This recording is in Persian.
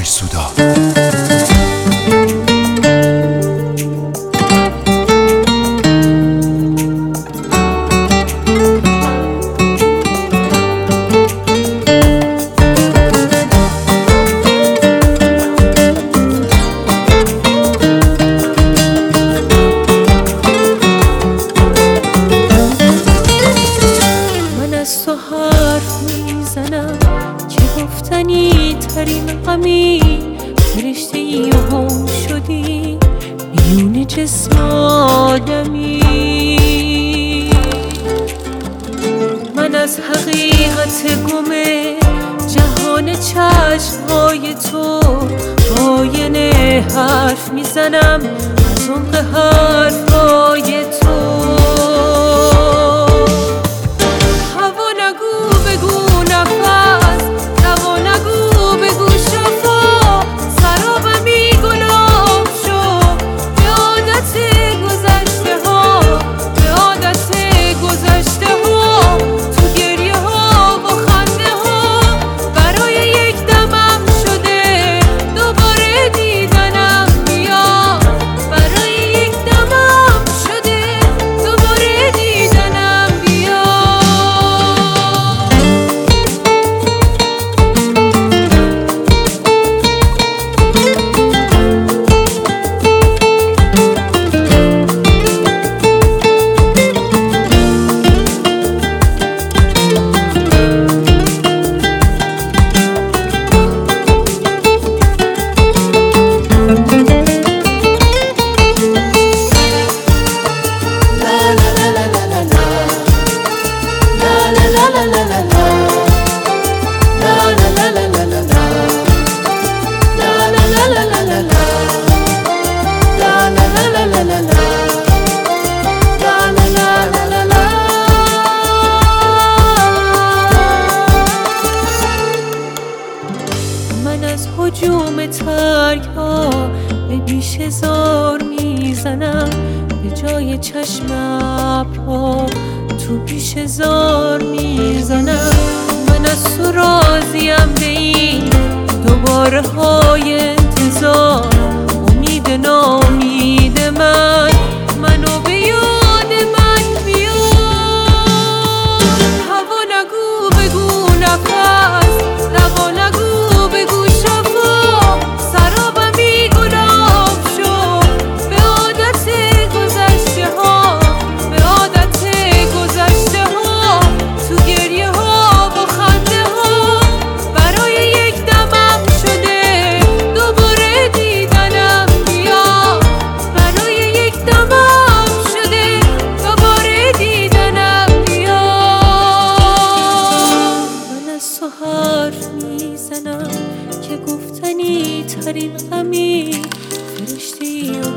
سودا. تو حرف میزنم که گفتنی ترین غمی، فرشته ای و گم شدی میون جسم آدمی. من از حقیقت گم جهان چشمهای تو آینه حرف میزنم از عمق حرفهای تو. من از هجوم ترک‌ها به بیش هزار میزنم، به جای چشم ابرها تو بیش هزار میزنم. من از تو راضیم به این دوباره های انتظار، امید نامید منو به یاد من بیار. هوا نگو بگو نفس، لبا نگو بگو شفا، سرابم بی گلاب شد به عادت گذشته ها، به عادت گذشته ها. تو گریه ها و خنده ها برای یک دمم شده دوباره دیدنم بیا، برای یک دمم شده دوباره دیدنم بیا. من از تو حرف میزنم که گفتنی ترین غمی، فرشته ای